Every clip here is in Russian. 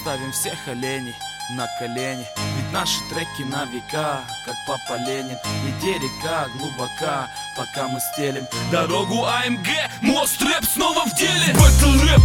ставим всех оленей на колени. Ведь наши треки на века, как Папа Ленин. Иди река глубока, пока мы стелим дорогу АМГ, мост рэп снова в деле. Бэтл рэп,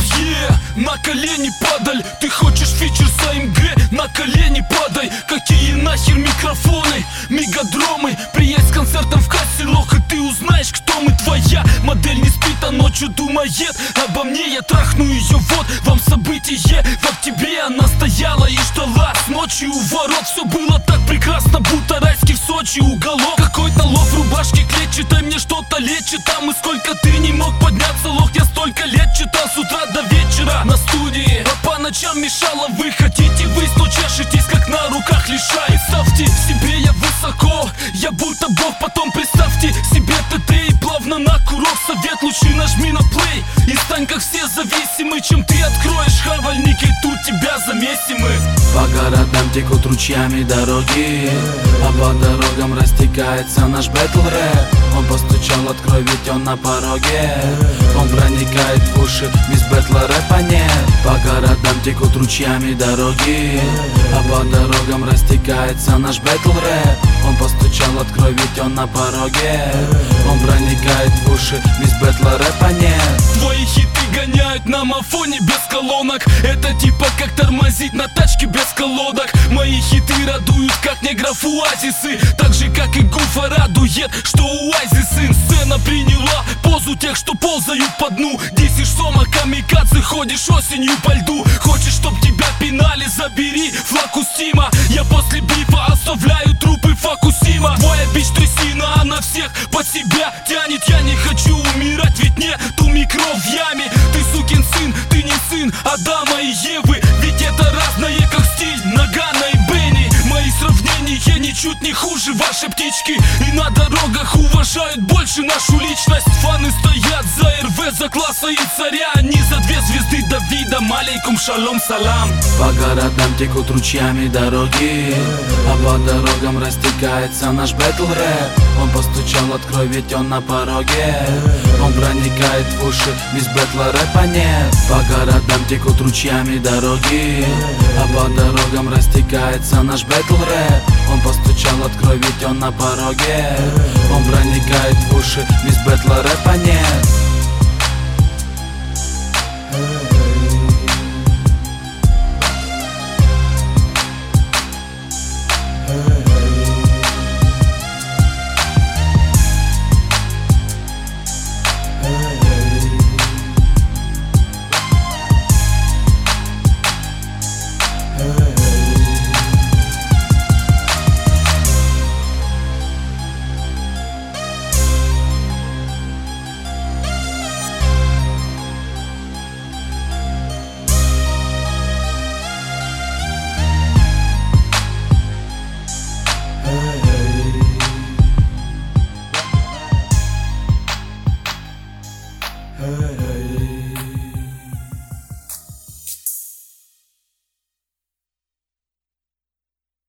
на колени падаль. Ты хочешь фичер с АМГ, на колени падай. Какие нахер микрофоны, мегадромы. Приедь с концертом в кассе, лох, и ты узнаешь, кто мы. Твоя модель не спит, а ночью думает обо мне. Я трахну ее, вот вам событие. В октябре она стояла и ждала с ночью у ворот. Все было так прекрасно, будто райский в Сочи уголок. Какой-то лох в рубашке клетчит, дай мне что-то лечит. Там и сколько ты не мог подняться, лох, я столько лет читал с утра до вечера на студии. А по ночам мешало, вы хотите выйти, но чешетесь, как на руках лиша. Представьте себе, я высоко, я будто бог. Потом представьте себе ТТ и плавно на курок. Совет лучи нажми на плей и стань как все зависимы. Чем ты откроешь хавальник, и тут тебя замесим мы. По городам текут ручьями дороги, а по дорогам растекается наш бэтл рэп. Он постучал, открой, ведь он на пороге. Он проникает в уши, без бэтла рэпа нет. По городам текут ручьями дороги, а по дорогам растекается наш бэтл рэп. Он постучал, открой, ведь он на пороге. Он проникает в уши, без бэтла рэпа нет. Твои хиты гоняют на мафоне без колонок. Это типа как тормозить на тачке без колодок. Мои хиты радуют, как негров оазисы. Так же, как и Гуфа радует, что у Айзи сын. Сцена приняла позу тех, что ползают по дну. Десишь сома, камикадзе, ходишь осенью по льду. Хочешь, чтоб тебя пинали, забери флаг у Стима. Я после бифа оставляю трупы Фокусима. Твоя бич трясина, она всех под себя тянет. Я не хочу умирать, ведь нету микро в яме. Ты сукин сын, ты не сын Адама и Евы. Ведь это разное, как стиль Нагана и Бенни. Мои сравнения ничуть не хуже вашей птички. И на дорогах уважают больше нашу личность. Фаны стоят за РВ, за класса и царя. Не за две звезды Давида, малейкум шалом салам. По городам текут ручьями дороги, а по дорогам растекается наш бэтл рэп. Он постучал, открой, ведь он на пороге. Он проникает в уши, без бэтла рэпа нет. По городам текут ручьями дороги, а по дорогам растекается наш бэтл рэп. Он постучал, открой, ведь он на пороге. Он проникает в уши, без бэтла рэпа нет.